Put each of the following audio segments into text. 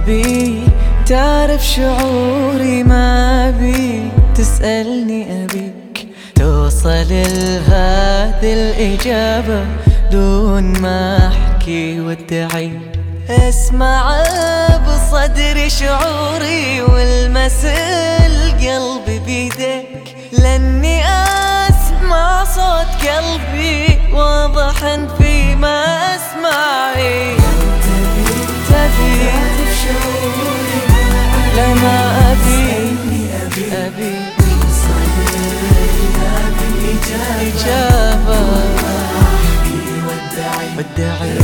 أبي تعرف شعوري، ما أبي تسألني، أبيك توصل لهذه الإجابة دون ما أحكي وادعي. اسمع بصدري شعوري والمس القلب بيدك، لأني أسمع صوت قلبي واضحا فيما أسمعي. تبي لما أبي إجابة وادعي.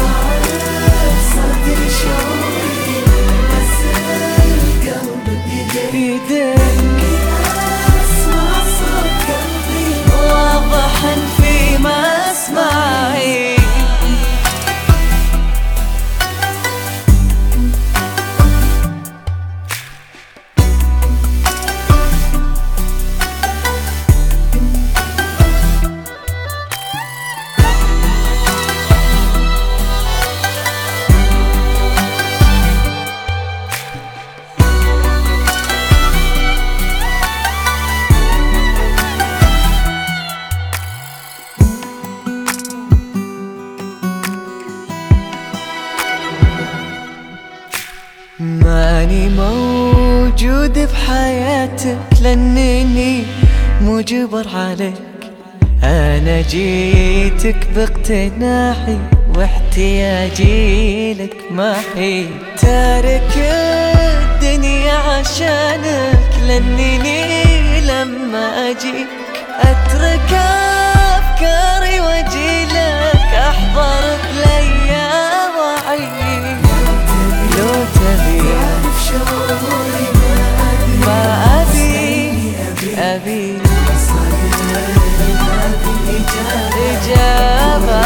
صدري شعوري بس القلب بيدك، أسمع صوت قلبي واضحا فيما أسمعي. ماني موجود بحياتك لأنني مجبر عليك، أنا جيتك باقتناعي واحتياجي لك معي. تارك الدنيا عشانك لأنني لما أجيك أترك أفكاري واجي لك، أحضر بليا وعي. لو تبي ما أبي إجابة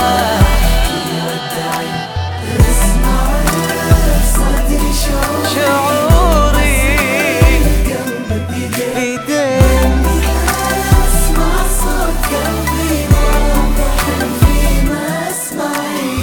شعوري بيدك، أسمع صوت قلبي واضح فيما أسمعي.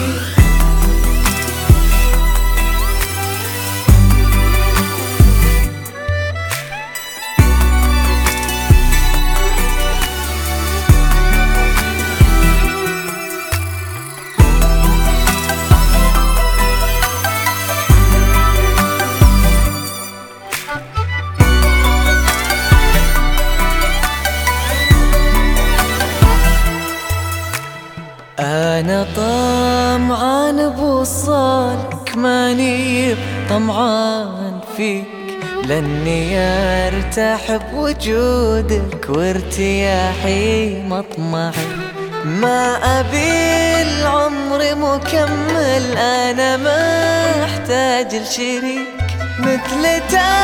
أنا طمعان بوصالك، ماني طمعان فيك، لأني أرتاح بوجودك وارتياحي مطمعي. ما أبي العمر مكمل، أنا محتاج لشريك مثل